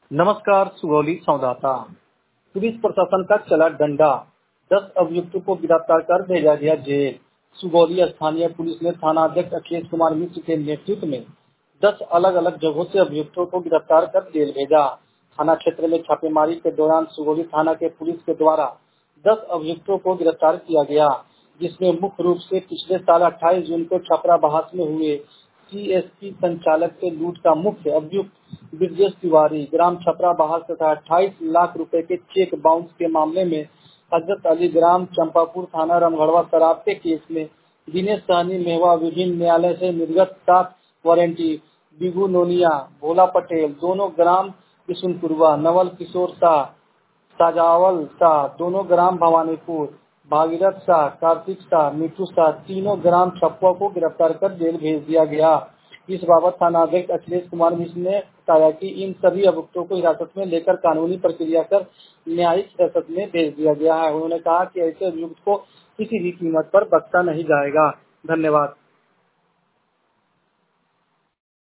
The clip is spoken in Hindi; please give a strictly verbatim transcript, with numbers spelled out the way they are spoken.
नमस्कार। सुगौली संवाददाता। पुलिस प्रशासन का चला डंडा, दस अभियुक्तों को गिरफ्तार कर भेजा गया जेल। सुगौली स्थानीय पुलिस ने थानाध्यक्ष अखिलेश कुमार मिश्र के नेतृत्व में दस अलग अलग जगहों से अभियुक्तों को गिरफ्तार कर जेल भेजा। थाना क्षेत्र में छापेमारी के दौरान सुगौली थाना के पुलिस के द्वारा दस अभियुक्तों को गिरफ्तार किया गया, जिसमें मुख्य रूप से पिछले साल अट्ठाईस जून को छपरा बहास में हुए सीएसपी संचालक से लूट का मुख्य अभियुक्त ब्रजेश तिवारी, ग्राम छपरा बहास तथा अट्ठाईस लाख रुपए के चेक बाउंस के मामले में हजरत अली ग्राम चंपापुर थाना रामगढ़वा शराब के केस में दिनेश सहनी मेहवा विभिन्न न्यायालय से निर्गत सात वारंटी बिगू नोनिया, भोला पटेल दोनों ग्राम किशुनपुरवा, नवल किशोर शाह, साजावल शाह दोनों ग्राम भवानीपुर, भागीरथ शाह, कार्तिक शाह, मीठू शाह तीनों ग्राम छप्पा को गिरफ्तार कर जेल भेज दिया गया। इस बाबत थानाध्यक्ष अखिलेश कुमार मिश्र ने बताया कि इन सभी अभियुक्तों को हिरासत में लेकर कानूनी प्रक्रिया कर न्यायिक हिरासत में भेज दिया गया है। उन्होंने कहा कि ऐसे अभियुक्त को किसी भी कीमत पर बख्शा नहीं जाएगा। धन्यवाद।